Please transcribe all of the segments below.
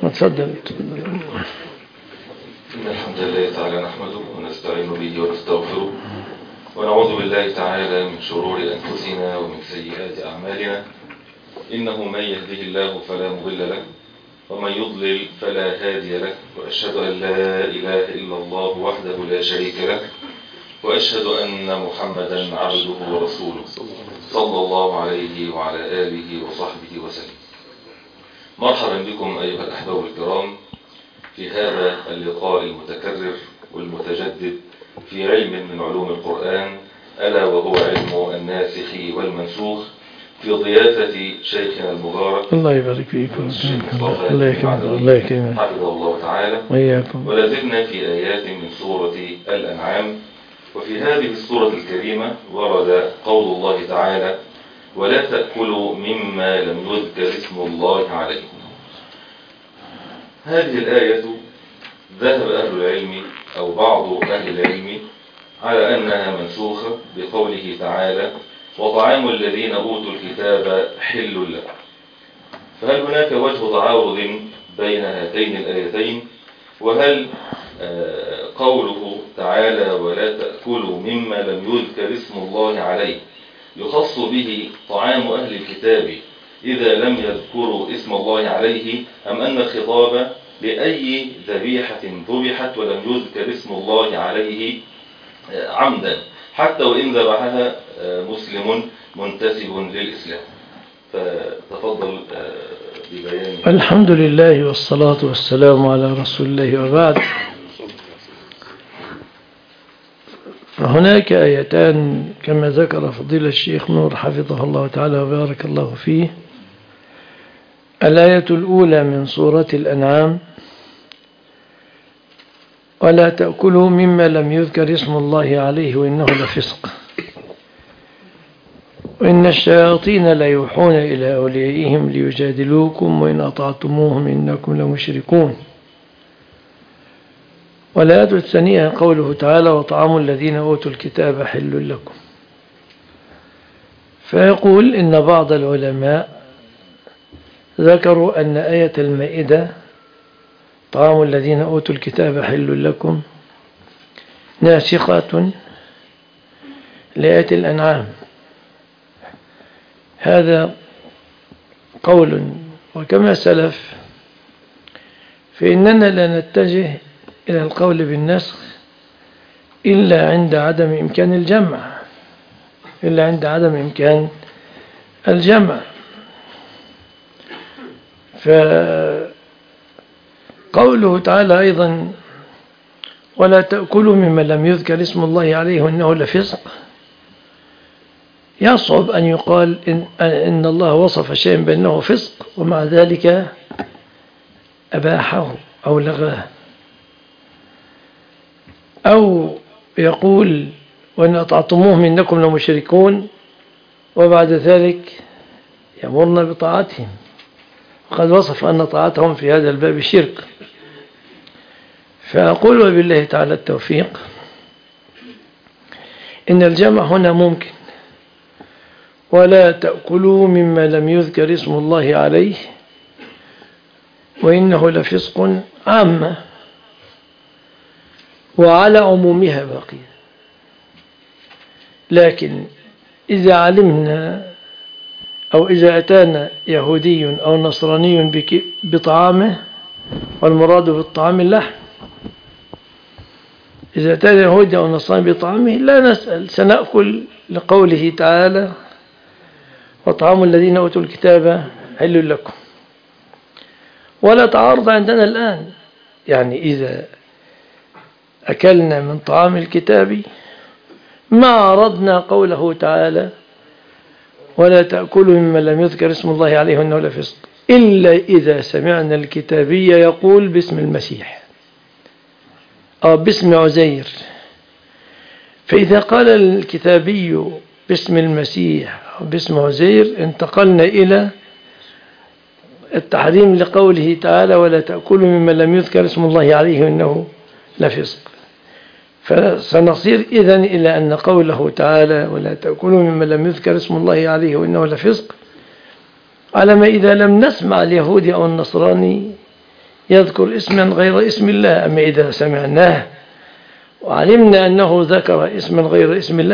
تفضل. إن الحمد لله تعالى نحمده ونستعين به ونستغفره ونعوذ بالله تعالى من شرور أنفسنا ومن سيئات أعمالنا. إنه من يهده الله فلا مضل له ومن يضلل فلا هادي له، وأشهد أن لا إله إلا الله وحده لا شريك له، وأشهد أن محمدا عبده ورسوله صلى الله عليه وعلى آله وصحبه وسلم. مرحبا بكم أيها الأحباب الكرام في هذا اللقاء المتكرر والمتجدد في علم من علوم القرآن، ألا وهو علم الناسخ والمنسوخ، في ضيافة شيخنا المبارك الله يبارك فيكم. الله يكرمك حفظه الله تعالى وإياكم. ولازلنا في آيات من سورة الأنعام، وفي هذه السورة الكريمة ورد قول الله تعالى: ولا تأكلوا مما لم يذكر اسم الله عليه. هذه الآية ذهب أهل العلم أو بعض أهل العلم على أنها منسوخة بقوله تعالى: وطعام الذين أوتوا الكتاب حل لكم. فهل هناك وجه تعارض بين هاتين الآيتين؟ وهل قوله تعالى ولا تأكلوا مما لم يذكر اسم الله عليه يخص به طعام أهل الكتاب إذا لم يذكروا اسم الله عليه، أم أن الخطاب لأي ذبيحة ذبحت ولم يذكر اسم الله عليه عمدا حتى وإن ذبحها مسلم منتسب للإسلام؟ فتفضل ببيان. الحمد لله والصلاة والسلام على رسول الله، وبعد. فهناك آيتان كما ذكر فضيلة الشيخ نور حفظه الله تعالى وبارك الله فيه. الآية الأولى من سورة الأنعام: ولا تأكلوا مما لم يذكر اسم الله عليه وإنه لفسق وإن الشياطين ليوحون إلى أوليائهم ليجادلوكم وإن أطعتموهم إنكم لمشركون. والآية الثانية قوله تعالى: وطعام الذين أوتوا الكتاب حل لكم. فيقول إن بعض العلماء ذكروا أن آية المائدة طعام الذين أوتوا الكتاب حل لكم ناسخة لآية الأنعام. هذا قول، وكما سلف فإننا لا نتجه إلى القول بالنسخ إلا عند عدم إمكان الجمع، فقوله تعالى أيضا: ولا تأكلوا مما لم يذكر اسم الله عليه وإنه لفسق، يصعب أن يقال إن الله وصف شيئا بأنه فسق ومع ذلك أباحه أو لغاه، أو يقول وإن أطعتموهم إنكم لمشركون وبعد ذلك يأمرنا بطاعتهم، وقد وصف أن طاعتهم في هذا الباب شرك. فأقول وبالله تعالى التوفيق إن الجمع هنا ممكن. ولا تأكلوا مما لم يذكر اسم الله عليه وإنه لفسق عامة وعلى عمومها باقية. لكن إذا علمنا أو إذا أتانا يهودي أو نصراني بطعامه، والمراد بالطعام اللحم، إذا أتانا يهودي أو نصراني بطعامه لا نسأل، سنأكل لقوله تعالى: وطعام الذين أوتوا الكتاب حل لكم. ولا تعارض عندنا الآن، يعني إذا أكلنا من طعام الكتاب ما عرضنا قوله تعالى: ولا تأكلوا مما لم يذكر اسم الله عليه وإنه لفسق، إلا إذا سمعنا الكتابي يقول باسم المسيح أو باسم عزير. فإذا قال الكتابي باسم المسيح أو باسم عزير انتقلنا إلى التحريم لقوله تعالى: ولا تأكلوا مما لم يذكر اسم الله عليه وإنه لفسق. فسنصير إذن إلى أن قوله تعالى: ولا تأكلوا مما لم يذكر اسم الله عليه وإنه لفسق، على ما إذا لم نسمع اليهودي أو النصراني يذكر اسما غير اسم الله. أما إذا سمعناه وعلمنا أنه ذكر اسما غير اسم الله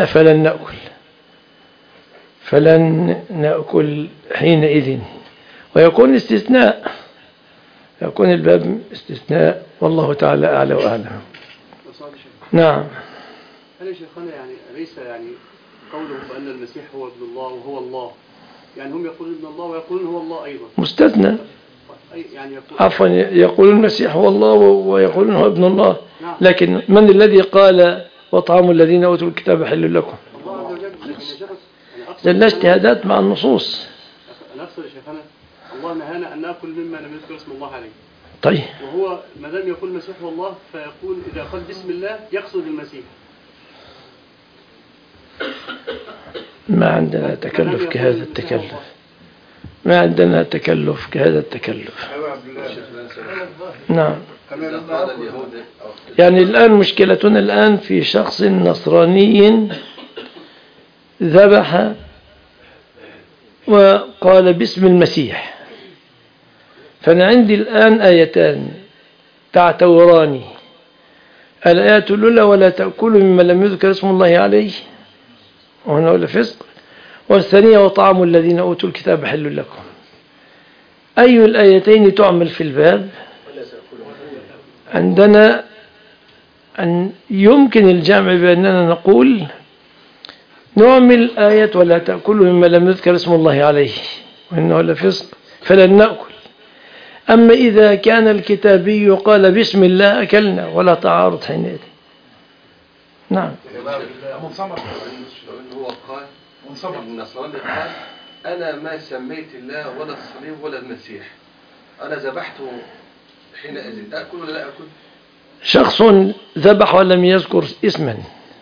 فلن نأكل حينئذ، ويكون استثناء، يكون الباب استثناء، والله تعالى أعلى وأعلم. نعم. هل يا شيخنا يعني ليس يعني قولهم بأن المسيح هو ابن الله وهو الله، يعني هم يقولون ابن الله ويقولون هو الله أيضا مستثنى، يعني عفوا يقولون المسيح هو الله ويقولون هو ابن الله. نعم. لكن من الذي قال وطعام الذين أوتوا الكتاب حل لكم؟ الله عز وجل. لا اجتهادات مع النصوص. أنا أقصد يا شيخنا الله نهانا أن نأكل مما لم يذكر اسم الله عليه. طيب. وهو ما دام يقول المسيح هو الله فيقول إذا قال بسم الله يقصد المسيح. ما عندنا تكلف كهذا التكلف، ما عندنا تكلف كهذا التكلف. نعم. يعني الآن مشكلتنا الآن في شخص نصراني ذبح وقال باسم المسيح، فأنا عندي الآن آيتان تعتوراني. الآية الأولى ولا تأكلوا مما لم يذكر اسم الله عليه، وهنا ولا فسق، والثانية وطعام الذين أوتوا الكتاب حل لكم. أي الآيتين تعمل في الباب؟ عندنا أن يمكن الجمع بأننا نقول نعمل آية ولا تأكلوا مما لم يذكر اسم الله عليه وإنه لفسق فلن نأكل. أما إذا كان الكتابي قال بسم الله أكلنا ولا تعارض حينئذ. نعم. هو قال النصراني قال أنا ما سميت الله ولا الصليب ولا المسيح، أنا ذبحته حينئذ أكل ولا لا أكل؟ شخص ذبح ولم يذكر اسما،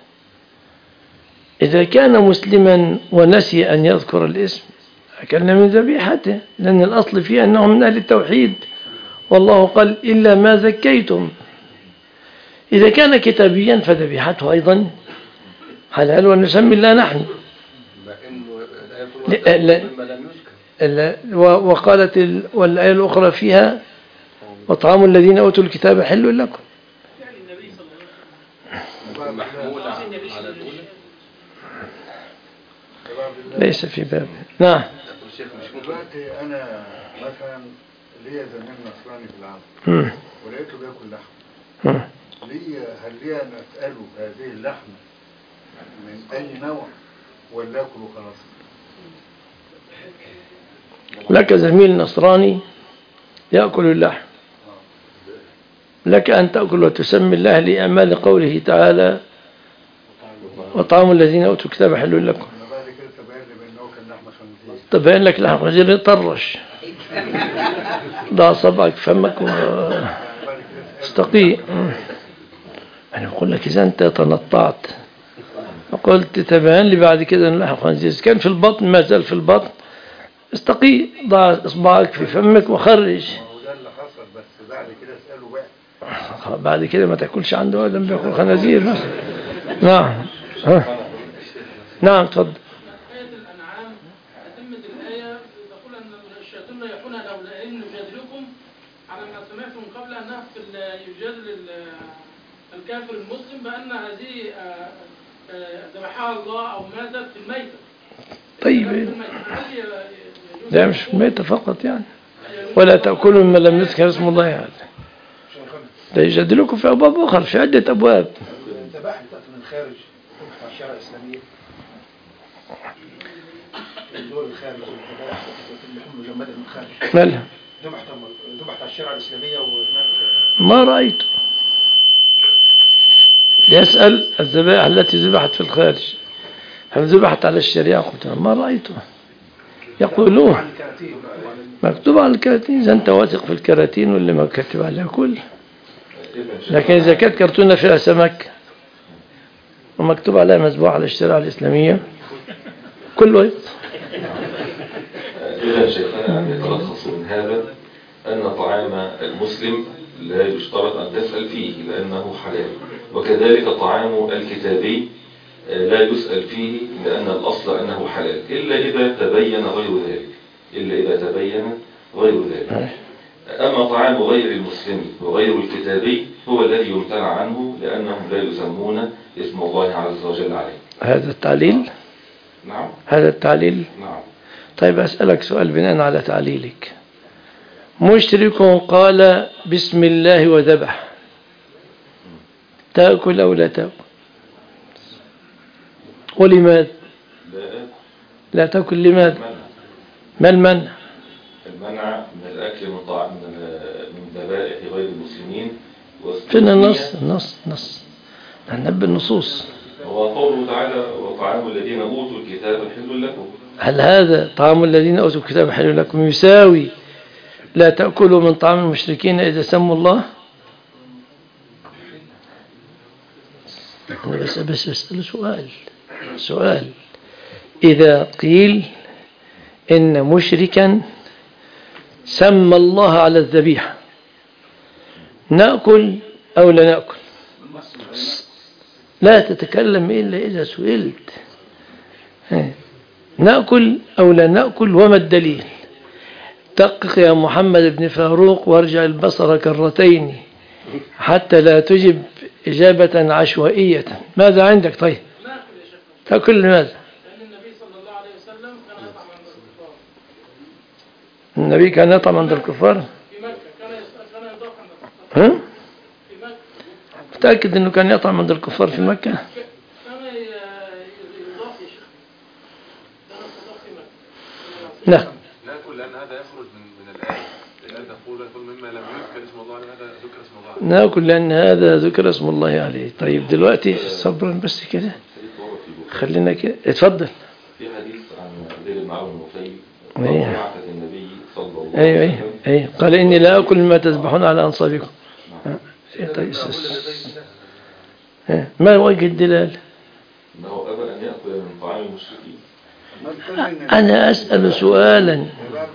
إذا كان مسلما ونسي أن يذكر الاسم أكلنا من ذبيحته، لأن الأصل فيه أنه من أهل التوحيد، والله قال إلا ما زكيتم. إذا كان كتابيا فذبيحته أيضا حلال ونسمي الله نحن. وقالت والآية الأخرى فيها وطعام الذين أوتوا الكتاب حل لكم. ليس في باب. نعم. دلوقتي أنا مثلا ليا زميل نصراني في العالم ولقيته بياكل لحم، هل ليا أن أسأله هذه اللحمة من أي نوع ولا أكل وخلاص؟ لك زميل نصراني يأكل اللحم، لك أن تأكل وتسمي الله لأعمال قوله تعالى وطعام الذين أوتوا الكتاب حل لكم. تبين لك لحم خنزير يطرش، ضع صبعك فمك واستقي. أنا أقول لك إذا أنت تنطعت وقلت تبين لي بعد كده أن لحم خنزير كان في البطن ما زال في البطن، استقي، ضع إصبعك في فمك وخرج. وده اللي حصل، بس بعد كده اسأله بقى. بعد كده ما تاكلش عنده ولا بياكل خنازير مثلا. نعم. نعم تفضل. الكافر المسلم بأن هذه ذبحها الله أو ماتت في الميتة. طيب لا مش في الميتة فقط يعني، ولا تأكلوا مما لم يذكر اسم الله يعني. ده يجادلكم في أبواب أخرى، في عدة أبواب. الذبائح بتأتي من خارج تبحث عن الشرع الإسلامية، الدول الخارج والذبائح اللحوم مجمدة من خارج مالها؟ ذبحت على الشرع الإسلامية وهناك ما رأيت. يسأل الذبائح التي ذبحت في الخارج هل ذبحت على الشريعة؟ قلت ما رأيتها. يقولون مكتوب على الكراتين، إذا أنت واثق في الكراتين واللي ما كتب عليها كل. لكن إذا كانت كرتونة فيها سمك ومكتوب عليها مذبوح على الشريعة الإسلامية كله. إذا شيخنا يتلخص من هذا أن طعام المسلم لا يشترط أن تسأل فيه لأنه حلال، وكذلك طعام الكتابي لا يسأل فيه لأن الأصل أنه حلال إلا إذا تبين غير ذلك. أما طعام غير المسلم وغير الكتابي هو الذي يمتنع عنه لأنهم لا يسمون اسم الله عز وجل عليه. هذا التعليل؟ نعم. هذا التعليل؟ نعم. طيب أسألك سؤال بناء على تعليلك. مشرك قال بسم الله وذبح، تأكل أو لا تأكل؟ ولماذا؟ لا تأكل لماذا؟ ما المنع؟ المنع من الأكل من ذبائح غير المسلمين. فين النص نحن النصوص. هو قوله تعالى وطعام الذين أوتوا الكتاب حل لكم. هل هذا طعام الذين أوتوا الكتاب حل لكم يساوي لا تأكلوا من طعام المشركين إذا سموا الله؟ أنا بس أسأل سؤال. إذا قيل إن مشركا سمى الله على الذبيحة، نأكل أو لا نأكل؟ لا تتكلم إلا إذا سئلت. نأكل أو لا نأكل وما الدليل؟ دقق يا محمد بن فاروق وارجع البصر كرتين حتى لا تجب إجابة عشوائية. ماذا عندك؟ طيب تأكل لماذا؟ لأن النبي صلى الله عليه وسلم كان يطعم عند الكفار. النبي كان يطعم عند الكفار في مكة، كان يضاف عند الكفار. ها؟ في مكة متأكد أنه كان يطعم عند الكفار في مكة؟ كان يضاف يا شيخ، كان يضاف في مكة. نعم. ناكل لأن هذا يخرج من الآية. الآية تقول مما لم يذكر اسم الله عليه، هذا ذكر اسم الله عليه. ناكل لأن هذا ذكر اسم الله عليه. طيب دلوقتي صبرا بس كده، خلينا كده. اتفضل. في حديث عن زيد بن عمرو النفيل أيوه. بعثة النبي صلى الله عليه وسلم. أيوه. قال إني لا أكل مما تذبحون على أنصابكم. طيب ما وجه الدلال؟ أنه أبى أن يأكل من طعام المشركين. أنا أسأل سؤالا.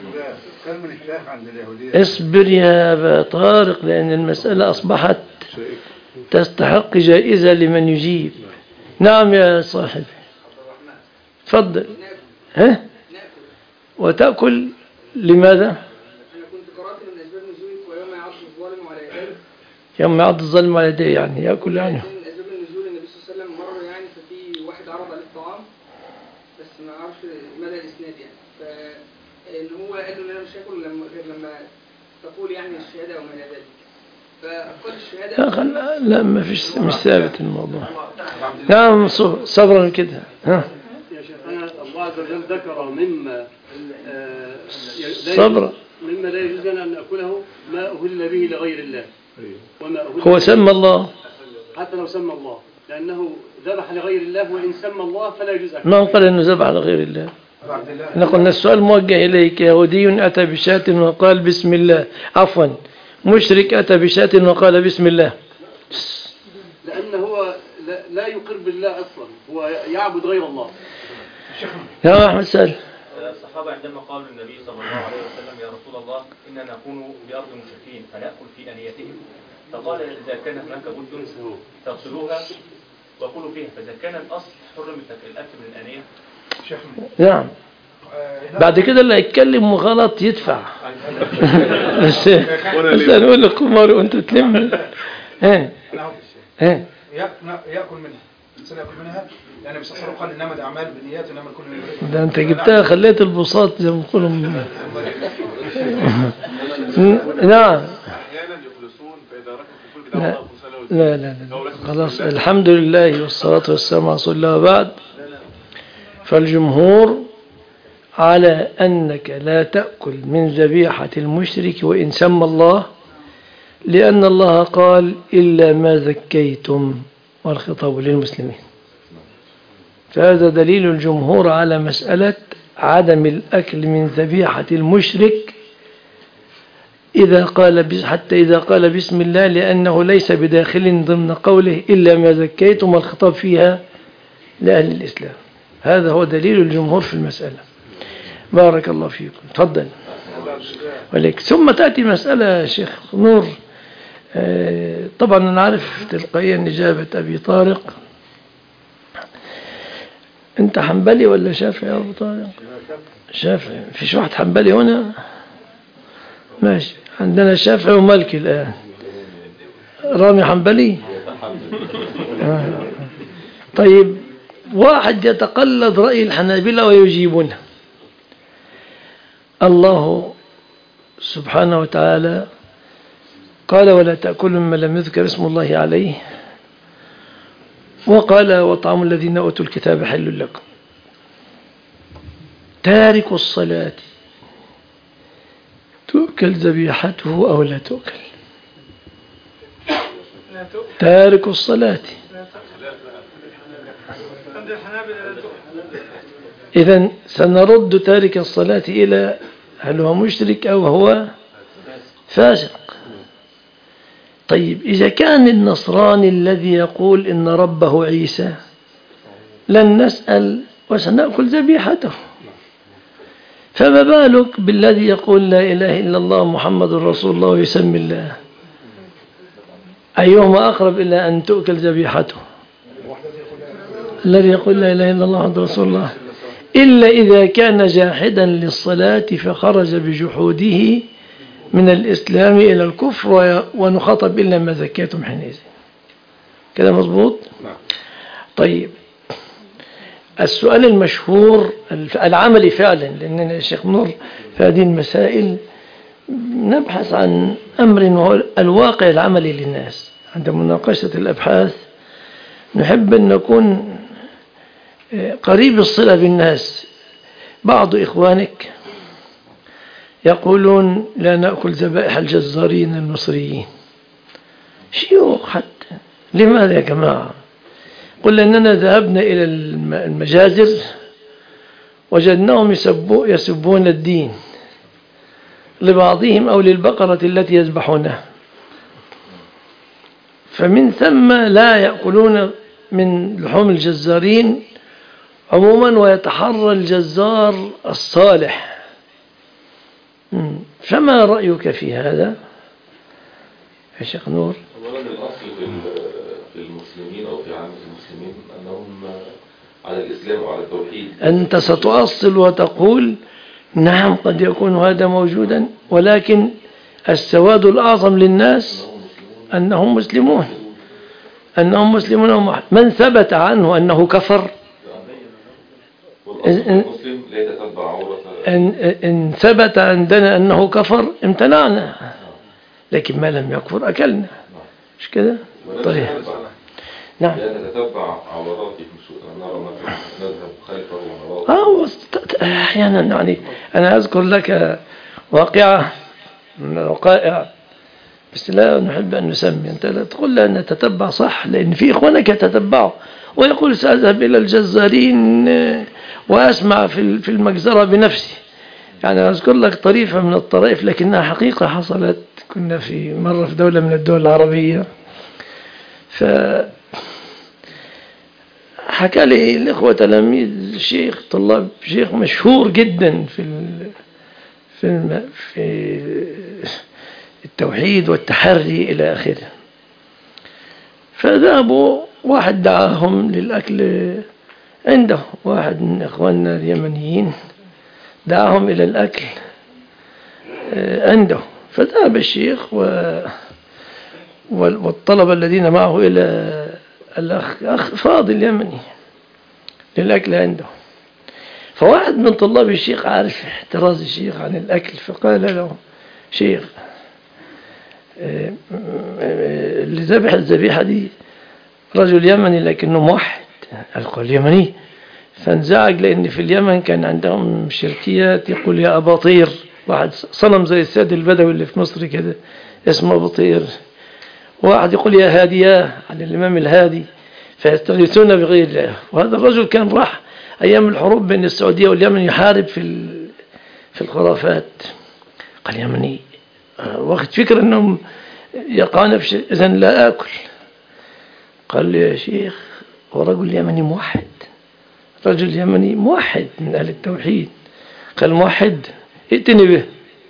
اصبر يا أبا طارق، لأن المسألة أصبحت تستحق جائزة لمن يجيب. نعم يا صاحبي، تفضل. ها؟ وتأكل لماذا؟ أنا كنت قرأت من أسباب نزول ويوم يعض الظالم على يديه. يوم يعض الظالم على يديه يعني يأكل يعني. من أسباب النزول النبي صلى الله عليه وسلم مر يعني ففي واحد عرض عليه الطعام بس ما أعرفش مدى الإسناد يعني، فإن هو قال له إن أنا مش هاكل غير لما تقول يعني الشهادة أو ما إلى ذلك، فقال الشهادة. لا ما فيش، مش ثابت الموضوع. نعم صبرا كده. ها يا شيخنا الله عز وجل ذكر مما مما لا يجوز لنا أن نأكله ما أهل به لغير الله، وما أهل هو سمى الله حتى لو سمى الله، لأنه ذبح لغير الله، وإن سمى الله فلا يجوز أكله. ما قال أنه ذبح لغير الله. احنا قلنا السؤال موجه إليك. يهودي أتى بشاة وقال بسم الله، عفوا مشرك أتى بشاة وقال بسم الله، لأنه هو لا يقر بالله أصلا، هو يعبد غير الله. يا أحمد سأل. الصحابة عندما قالوا للنبي صلى الله عليه وسلم يا رسول الله إننا نكون بأرض المشركين فنأكل في أنيتهم، فقال إذا كان هناك بد تغسلوها وكلوا فيها، فإذا كان الأصل حرم الأكل من الأنية. نعم. بعد كده اللي هيتكلم غلط يدفع. بس هنقول القمار وانت تلم. يأكل منها، الإنسان يأكل منها، يعني النبي صلى الله عليه وسلم قال إنما الأعمال بالنيات وإنما الكل. ده أنت جبتها خليت البساط زي ما بيقولوا. نعم. أحيانا يخلصون فإذا ركبوا في الفلك لا خلاص، الحمد لله والصلاة والسلام على رسول الله. وبعد، فالجمهور على أنك لا تأكل من ذبيحة المشرك وإن سمى الله، لأن الله قال إلا ما زكيتم، والخطاب للمسلمين. فهذا دليل الجمهور على مسألة عدم الأكل من ذبيحة المشرك حتى إذا قال بسم الله، لأنه ليس بداخل ضمن قوله إلا ما زكيتم، والخطاب فيها لأهل الإسلام. هذا هو دليل الجمهور في المسألة. بارك الله فيكم. تفضل. وليك. ثم تأتي مسألة شيخ نور. طبعا أنا عارف تلقائيا إجابة أبي طارق. أنت حنبلي ولا شافعي يا أبو طارق؟ شافعي. فيش واحد حنبلي هنا؟ ماشي. عندنا الشافعي ومالكي الآن. رامي حنبلي. طيب واحد يتقلد رأي الحنابلة ويجيبونه. الله سبحانه وتعالى قال ولا تأكلوا مما لم يذكر اسم الله عليه، وقال وطعام الذين أوتوا الكتاب حل لكم. تارك الصلاة تؤكل ذبيحته أو لا تؤكل؟ تارك الصلاة. إذن سنرد تارك الصلاة إلى هل هو مشرك أو هو فاسق. طيب إذا كان النصراني الذي يقول إن ربه عيسى لن نسأل وسنأكل ذبيحته، فما بالك بالذي يقول لا إله إلا الله محمد رسول الله ويسمي الله؟ أيهما أقرب إلى أن تؤكل ذبيحته؟ الذي يقول لا إله إلا الله محمد رسول الله، إلا إذا كان جاحدا للصلاة فخرج بجحوده من الإسلام إلى الكفر ونخاطب إلا ما زكيتم حينئذ. كده مظبوط؟ طيب السؤال المشهور العملي فعلا، لأننا يا شيخ نور في هذه المسائل نبحث عن أمر وهو الواقع العملي للناس. عند مناقشة الأبحاث نحب أن نكون قريب الصلة بالناس. بعض إخوانك يقولون لا نأكل ذبائح الجزارين المصريين، شيوخ حتى. لماذا يا جماعة؟ قل أننا ذهبنا إلى المجازر وجدناهم يسبون الدين لبعضهم أو للبقرة التي يذبحونها، فمن ثم لا يأكلون من لحوم الجزارين عموما ويتحرى الجزار الصالح. فما رأيك في هذا يا شيخ نور؟ أولا الأصل في المسلمين أو في عامة المسلمين أنهم على الإسلام وعلى التوحيد. أنت ستؤصل وتقول نعم قد يكون هذا موجودا، ولكن السواد الأعظم للناس أنهم مسلمون. من ثبت عنه أنه كفر المسلم لا يتتبع عورة. إن ثبت عندنا أنه كفر امتنعنا، لكن ما لم يكفر أكلنا، مش كده؟ طيب نعم. لا نتتبع عوراتهم نرى مثلا نذهب خلفه ونراه. أحيانا يعني أنا أذكر لك واقعة من الوقائع، بس لا نحب أن نسمي. أنت لا تقول لا نتتبع صح، لأن في إخوانك يتتبعوا ويقول سأذهب إلى الجزارين وأسمع في المجزرة بنفسي. يعني أذكر لك طريفة من الطرائف لكنها حقيقة حصلت. كنا في مرة في دولة من الدول العربية، فحكى لي الإخوة تلاميذ شيخ طلاب شيخ مشهور جدا في التوحيد والتحري إلى آخره. فذهبوا، واحد دعاهم للأكل عنده، واحد من إخواننا اليمنيين دعاهم إلى الأكل عنده. فذهب الشيخ والطلبة الذين معه إلى الأخ فاضل اليمني للأكل عنده. فواحد من طلاب الشيخ عارف احتراز الشيخ عن الأكل، فقال له شيخ اللي ذبح الذبيحة دي رجل يمني لكنه موحد. قال يمني، فانزعج لأن في اليمن كان عندهم شركيات يقول يا أباطير، واحد صنم زي السيد البدوي اللي في مصر كده اسمه أباطير، واحد يقول يا هادياه على الإمام الهادي، فيستغيثون بغير الله. وهذا الرجل كان راح أيام الحروب بين السعودية واليمن يحارب في الخرافات. قال يمني واخد فكرة أنهم يقعون في شيء، إذن لا آكل. قال لي يا شيخ ورجل يمني موحد، رجل يمني موحد من أهل التوحيد. قال موحد ائتني به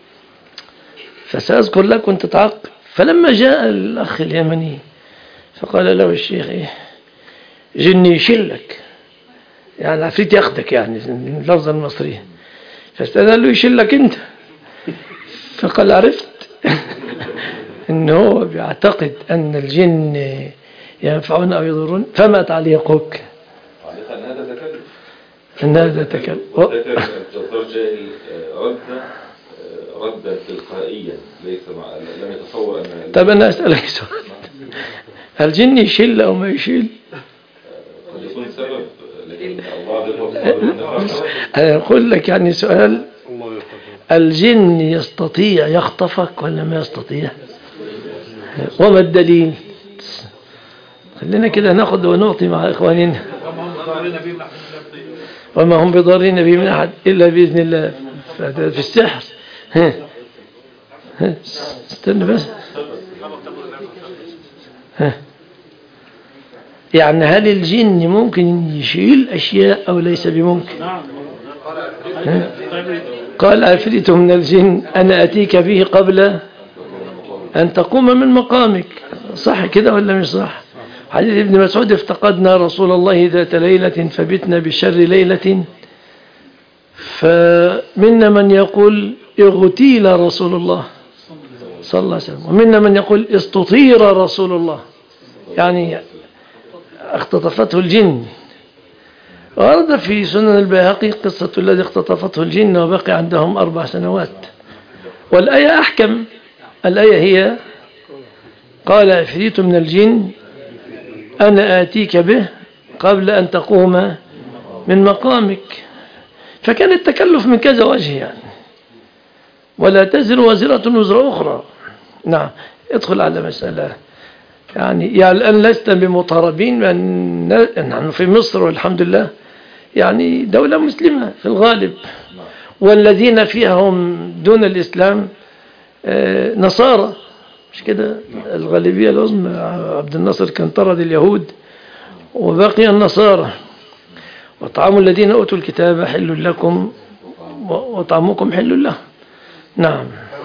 فسأذكر لك وانت تعقب. فلما جاء الأخ اليمني فقال له الشيخ جني يشلك، يعني عفريت ياخدك، يعني اللفظة المصرية. فاستأذن له يشلك انت. فقال عرفت إن هو بيعتقد أن الجن ينفعون أو يضرون فما تعليقك؟ أن هذا تكلف. أن هذا تكلف. الجزار جاهل ردا تلقائيا ليس لم يتصور أن. طب أنا أسألك سؤال، الجن يشيل أو ما يشيل؟ قد يكون سبب، لكن الله أنا أقول لك يعني سؤال، الجن يستطيع يخطفك ولا ما يستطيع؟ وما الدليل؟ خلينا كده ناخذ ونعطي مع إخواننا. وما هم بضارين به من أحد إلا بإذن الله. في السحر استنى بس. يعني هل الجن ممكن يشيل أشياء أو ليس بممكن؟ قال عفريت من الجن أنا أتيك به قبل أن تقوم من مقامك. صح كده ولا مش صح؟ حديث ابن مسعود افتقدنا رسول الله ذات ليلة فبتنا بشر ليلة، فمنا من يقول اغتيل رسول الله صلى الله عليه وسلم، ومنا من يقول استطير رسول الله، يعني اختطفته الجن. ورد في سنن البيهقي قصة الذي اختطفته الجن وبقي عندهم 4 سنوات. والآية أحكم. الآية هي قال عفريت من الجن أنا آتيك به قبل أن تقوم من مقامك. فكان التكلف من كذا وجه يعني، ولا تزر وزرة وزر أخرى. نعم. ادخل على مسألة يعني الآن لسنا بمطاربين، نحن في مصر والحمد لله يعني دولة مسلمة في الغالب، والذين فيها هم دون الإسلام نصارى، مش كده؟ الغالبية العظمى. عبد الناصر كان طرد اليهود وبقي النصارى. وطعام الذين أوتوا الكتاب حل لكم وطعامكم حل له. نعم.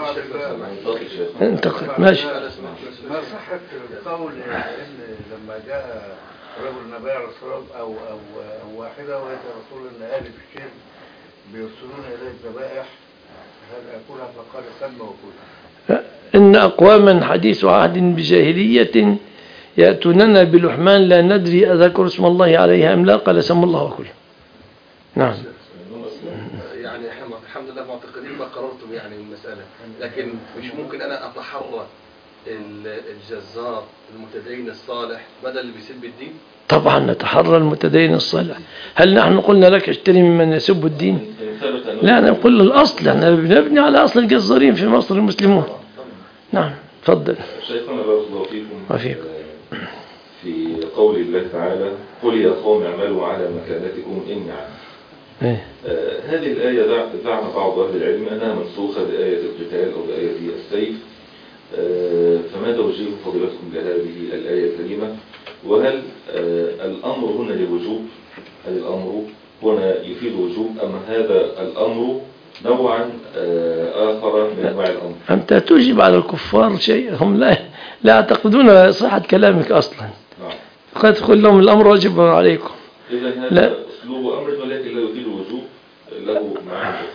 انتقل ماشي. ما صحت القول ان لما جاء رجل نبي عليه الصلاه او واحده وهي رسول ان اهل الشرك بيرسلون اليه الذبائح هل اكلها فقال سم وكلها. إن أقواما حديث عهد بجاهلية يأتوننا بلحمان لا ندري أذكر اسم الله عليها أم لا قال سم الله وكله. نعم. يعني الحمد لله معتقدين ما قررتم يعني المسألة، لكن مش ممكن أنا أتحرى الجزار المتدين الصالح بدل اللي بيسب الدين؟ طبعا نتحرى المتدين الصالح. هل نحن قلنا لك اشتري ممن يسب الدين؟ لا، نقول الأصل، احنا بنبني على أصل الجزارين في مصر المسلمون. نعم تفضل. شيخنا بارك الله فيكم. وفيكم. في قول الله تعالى قل يا قوم اعملوا على مكانتكم إني عامل. هذه الآية زعم بعض أهل العلم أنها منسوخة بآية القتال أو بآية السيف، فما توجيه فضيلتكم لهذه الآية الكريمة؟ وهل الأمر هنا للوجوب؟ هل الأمر هنا يفيد وجوب أم هذا الأمر نوعا آخر من أنواع الأمر؟ أنت تجيب على الكفار شيء هم لا يعتقدون صحة كلامك أصلا. قد تقول لهم الأمر واجب عليكم. إذن هذا أسلوب أمر ولكن لا يفيد وجوب، له معاني.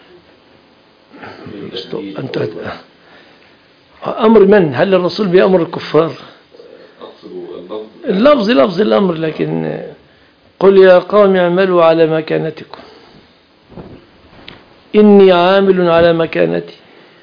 أنت أمر من؟ هل الرسول بيأمر الكفار؟ اللفظ لفظ الأمر، لكن قل يا قوم اعملوا على مكانتكم إني عامل على مكانتي.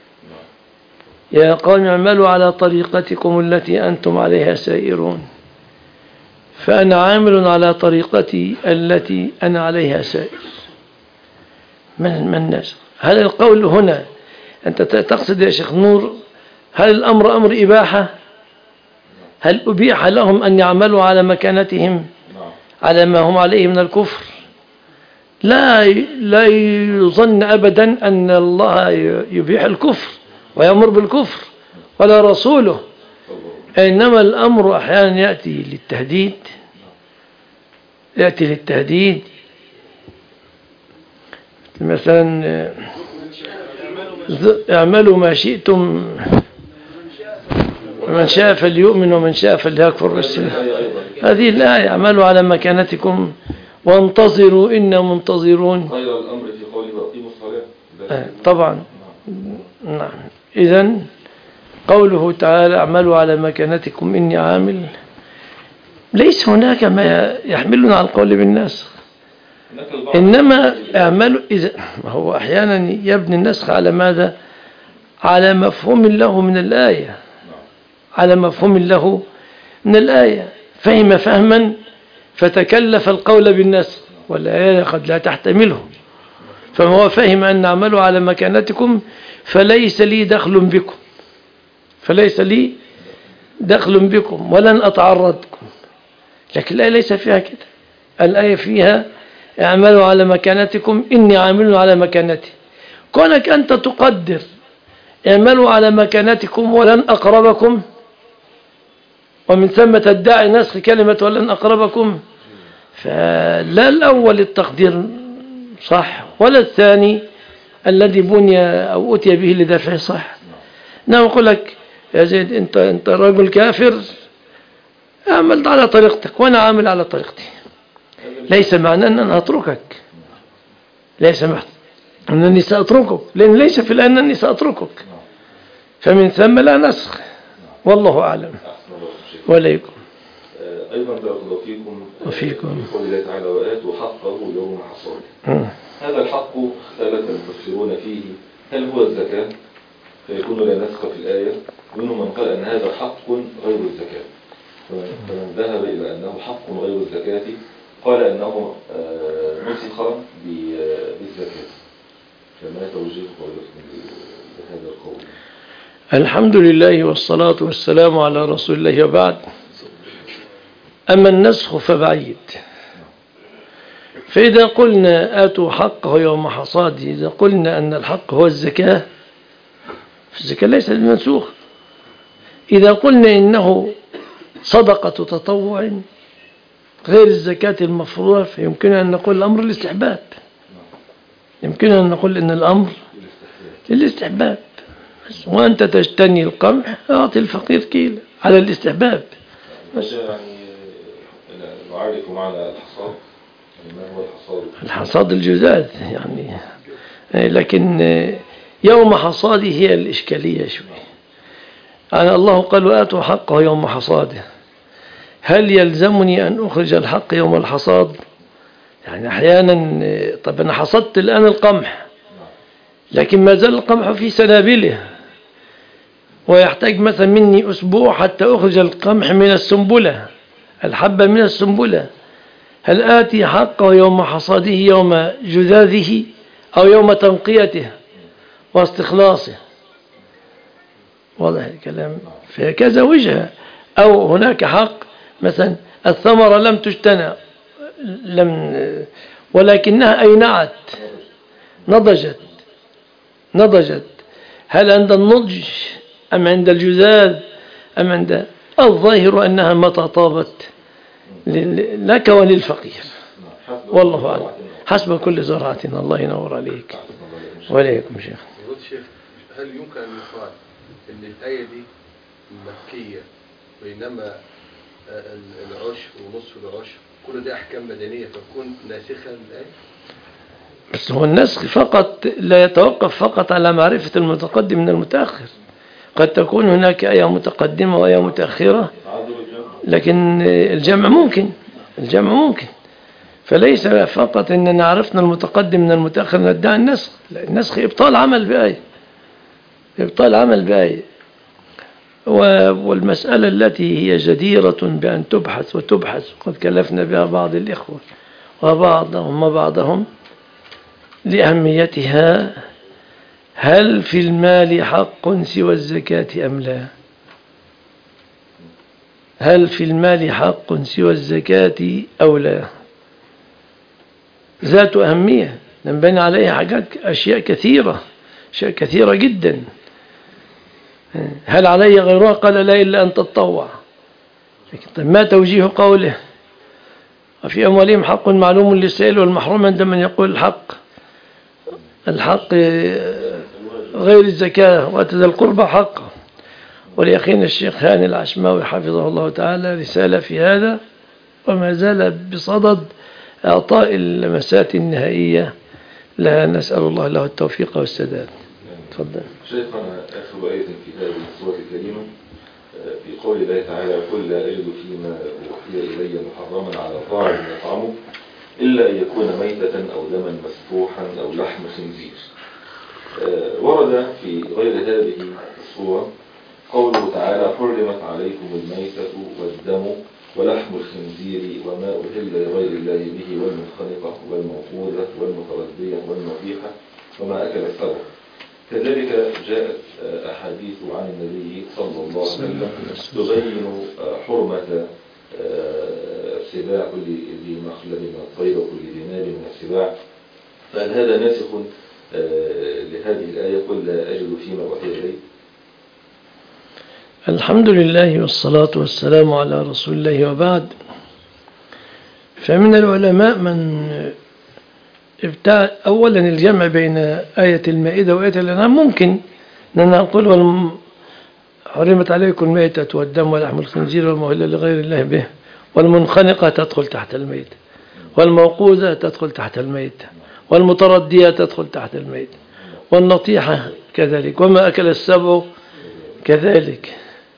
يا قوم اعملوا على طريقتكم التي أنتم عليها سائرون، فأنا عامل على طريقتي التي أنا عليها سائر. من الناس؟ هل القول هنا أنت تقصد يا شيخ نور هل الأمر أمر إباحة؟ هل أبيح لهم أن يعملوا على مكانتهم على ما هم عليه من الكفر؟ لا يظن أبدا أن الله يبيح الكفر ويأمر بالكفر ولا رسوله، إنما الأمر أحيانا يأتي للتهديد. مثلا اعملوا ما شئتم من شاء فليؤمن ومن شاء فليكفر. هذه الآية اعملوا على مكانتكم وانتظروا إنا منتظرون. غير الأمر في قوله وأقيموا الصلاة. طبعا. نعم. إذن قوله تعالى اعملوا على مكانتكم إني عامل، ليس هناك ما يحملنا على القول بالنسخ، إنما اعملوا إذا هو أحيانا يبني النسخ على ماذا؟ على مفهوم له من الآية، على مفهوم له من الآية، فهم فهما فتكلف القول بالنسخ والآية قد لا تحتمله، فهو فهم أن اعملوا على مكانتكم فليس لي دخل بكم، فليس لي دخل بكم ولن أتعرضكم. لكن الآية ليس فيها كده، الآية فيها اعملوا على مكانتكم إني عامل على مكانتي. كونك أنت تقدر اعملوا على مكانتكم ولن أقربكم، ومن ثم تدعي نسخ كلمة ولن أقربكم، فلا الأول التقدير صح ولا الثاني الذي بني أو أتي به لدفعه صح. نعم أقول لك يا زيد أنت رجل كافر، أعمل على طريقتك وأنا عامل على طريقتي، ليس معنى أن أنا أتركك، ليس معنى أنني سأتركك، لأن ليس في الآن أنني سأتركك، فمن ثم لا نسخ، والله أعلم. وعليكم. أيضا بارك الله فيكم قول الله تعالى وآتوا حقه يوم حصاده. هذا الحق اختلف المفسرون فيه، هل هو الزكاة فيكون لا نسخ في الآية؟ منهم من قال أن هذا حق غير الزكاة، فمن ذهب إلى أنه حق غير الزكاة قال أنه نسخ بالزكاة. فما توجيه قولكم بهذا القول؟ الحمد لله والصلاة والسلام على رسول الله وبعد. أما النسخ فبعيد، فإذا قلنا آتوا حقه يوم حصاده، إذا قلنا أن الحق هو الزكاة فالزكاة ليست بمنسوخ. إذا قلنا إنه صدقة تطوع غير الزكاة المفروضة فيمكن أن نقول الأمر الاستحباب، يمكن أن نقول إن الأمر للاستحباب، وأنت تجتني القمح أعطي الفقير كيل على الاستحباب. يعني نعرف معنى الحصاد، ما هو الحصاد؟ الحصاد الجزاذ يعني، لكن يوم حصاده هي الإشكالية شوي. يعني الله قال وآتوا حقه يوم حصاده، هل يلزمني أن أخرج الحق يوم الحصاد؟ يعني أحيانا طب أنا حصدت الآن القمح، لكن ما زال القمح في سنابله ويحتاج مثلا مني أسبوع حتى أخرج القمح من السنبلة، الحبة من السنبلة، هل آتي حقه يوم حصاده يوم جذاذه أو يوم تنقيته واستخلاصه؟ واضح الكلام؟ في كذا وجهة. أو هناك حق مثلا الثمرة لم تجتنى ولكنها أينعت نضجت، هل عند النضج أم عند الجذاذ أم عند الظاهر أنها متى طابت لك وللفقير، والله أعلم، حسب كل زراعة. الله ينور عليك. وعليكم شيخ. هل يمكن أن يقال أن الآية دي مكية بينما العشر ونصف العشر كل ده أحكام مدنية فتكون ناسخة للآية؟ بس هو النسخ فقط لا يتوقف فقط على معرفة المتقدم من المتأخر، قد تكون هناك آية متقدمة وآية متأخرة، لكن الجمع ممكن، فليس فقط أننا عرفنا المتقدم من المتأخر ندعي النسخ، لا، النسخ إبطال عمل بآية، والمسألة التي هي جديرة بأن تبحث قد كلفنا بها بعض الإخوة وبعضهم لأهميتها، هل في المال حق سوى الزكاة أم لا؟ هل في المال حق سوى الزكاة أو لا؟ ذات أهمية نبني عليها أشياء كثيرة جدا. هل علي غيرها؟ قال لا إلا أن تتطوع. لكن ما توجيه قوله وفي أموالهم حق معلوم للسائل والمحروم عندما يقول الحق غير الزكاة وآت ذا القربى حقه؟ ولأخينا الشيخ هاني العشماوي حفظه الله تعالى رسالة في هذا، وما زال بصدد إعطاء اللمسات النهائية لها، نسأل الله له التوفيق والسداد. تفضل. شيخنا آخر آية في هذه السورة الكريمة في قول الله تعالى قل لا أجد فيما أوحي إلي محرما على طاعم يطعمه إلا أن يكون ميتة أو دما مسفوحا أو لحم خنزير. ورد في غير هذه الصورة قوله تعالى حرمت عليكم الميتة والدم ولحم الخنزير وما أهل لغير الله به والمنخنقة والموقوذة والمتردية والنطيحة وما أكل السبع. كذلك جاءت أحاديث عن النبي صلى الله عليه وسلم تبين حرمة السباع كل ذي مخلب من الطير وكل ذي ناب من السباع. فهل هذا ناسخ لهذه الآية قل لا أجد فيما أوحي إلي؟ الحمد لله والصلاة والسلام على رسول الله وبعد. فمن العلماء من ابتعد أولا الجمع بين آية المائدة وآية الأنعام ممكن أن نقول حرمت عليكم الميتة والدم ولحم الخنزير والمهل لغير الله به والمنخنقة تدخل تحت الميتة والموقوذة تدخل تحت الميتة والمتردية تدخل تحت الميتة والنطيحة كذلك وما أكل السبع كذلك.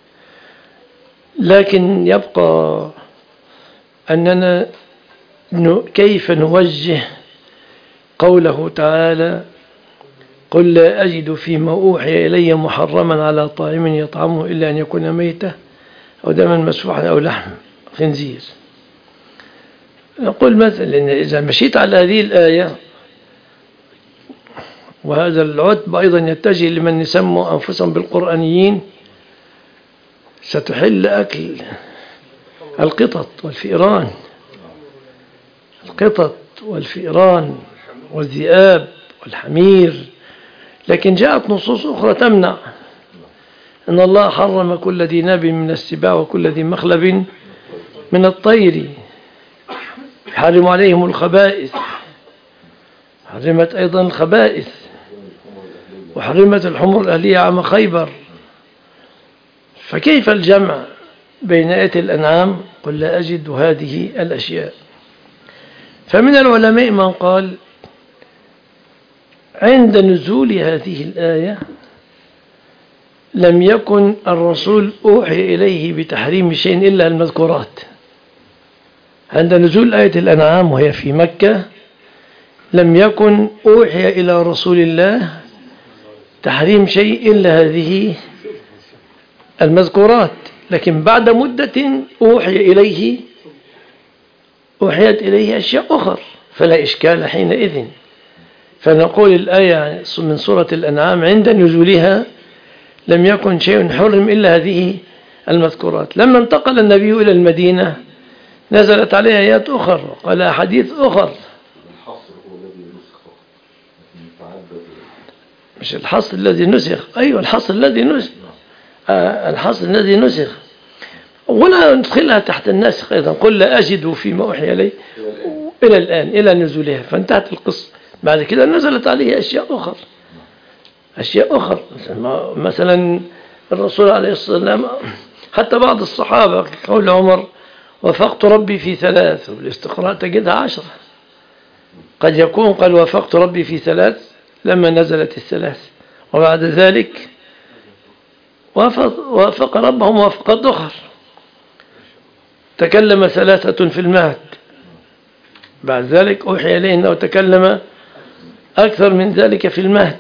لكن يبقى أننا كيف نوجه قوله تعالى قل لا أجد فيما أوحي إلي محرما على طاعم يطعمه إلا أن يكون ميتة أو دما مسفوحا أو لحم خنزير. نقول مثلا إذا مشيت على هذه الآية، وهذا العتب أيضا يتجه لمن يسموا أنفسهم بالقرآنيين، ستحل أكل القطط والفئران، القطط والفئران والذئاب والحمير. لكن جاءت نصوص أخرى تمنع، إن الله حرم كل ذي ناب من السباع وكل ذي مخلب من الطير، يحرم عليهم الخبائث، حرمت أيضا الخبائث، وحرمت الحمر الأهلية عام خيبر. فكيف الجمع بين آية الأنعام قل لا أجد هذه الأشياء؟ فمن العلماء من قال عند نزول هذه الآية لم يكن الرسول أوحي إليه بتحريم شيء إلا المذكورات. عند نزول آية الأنعام وهي في مكة لم يكن أوحي إلى رسول الله تحريم شيء إلا هذه المذكورات. لكن بعد مدة أوحيت إليه أشياء أخرى فلا إشكال حينئذ. فنقول الآية من سورة الأنعام عند نزولها لم يكن شيء حرم إلا هذه المذكورات. لما انتقل النبي إلى المدينة نزلت عليه آيات أخرى وقال أحاديث أخرى. مش الحصر الذي نسخ، أيوة الحصر الذي نسخ، الحصر الذي نسخ. ولا ندخلها تحت الناسخ أيضا قل لا أجد فيما أوحي إلي إلى الآن إلى نزولها، فانتهت القصة. بعد كده نزلت عليه أشياء أخرى مثلا الرسول عليه الصلاة والسلام، حتى بعض الصحابة قول عمر وفقت ربي في 3، والاستقراء تجدها 10. قد يكون قال وفقت ربي في 3 لما نزلت 3، وبعد ذلك وافق ربه موافقات أخرى. تكلم 3 في المهد، بعد ذلك أوحي إليه أنه تكلم أكثر من ذلك في المهد.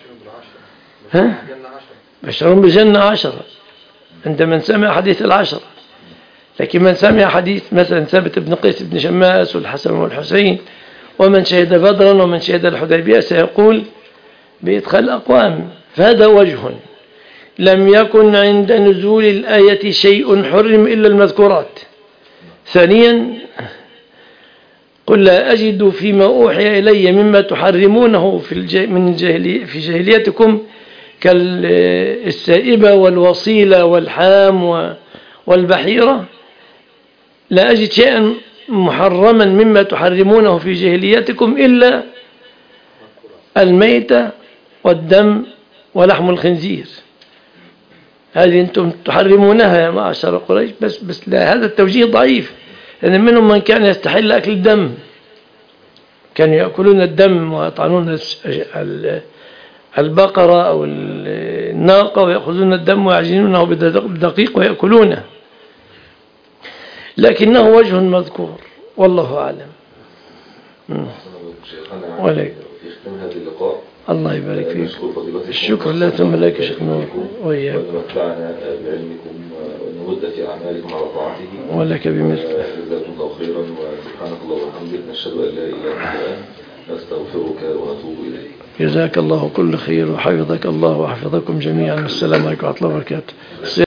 بشرون بالجنة 10 عند من سمع حديث 10. لكن من سمع حديث مثلا ثابت بن قيس بن شماس والحسن والحسين ومن شهد بدرا ومن شهد الحديبية سيقول بإدخال أقوام. فهذا وجه. لم يكن عند نزول الآية شيء حرم إلا المذكورات. ثانيا قل لا أجد فيما أوحي إلي مما تحرمونه في جاهليتكم كالسائبة والوصيلة والحام والبحيرة. لا أجد شيئا محرما مما تحرمونه في جاهليتكم إلا الميتة والدم ولحم الخنزير. هذه أنتم تحرمونها يا معشر قريش. بس لا، هذا التوجيه ضعيف، لأن منهم من كان يستحل أكل الدم، كانوا يأكلون الدم ويطعنون البقرة أو الناقة ويأخذون الدم ويعجنونه بالدقيق ويأكلونه، لكنه وجه مذكور والله أعلم. ولك في ختام هذا اللقاء الله يبارك فيك. نشكر فضيلتكم الشكر لا ثم لك يا شيخ نور وإياك، ونمتعنا بعلمكم ونمد في أعمالكم على طاعته، ولك بمثل. جزاكم الله خيرا، وسبحانك اللهم وبحمدك، نشهد أن لا إله إلا أنت، نستغفرك ونتوب إليك. جزاك الله كل خير وحفظك الله وحفظكم جميعا. السلام عليكم ورحمة الله وبركاته.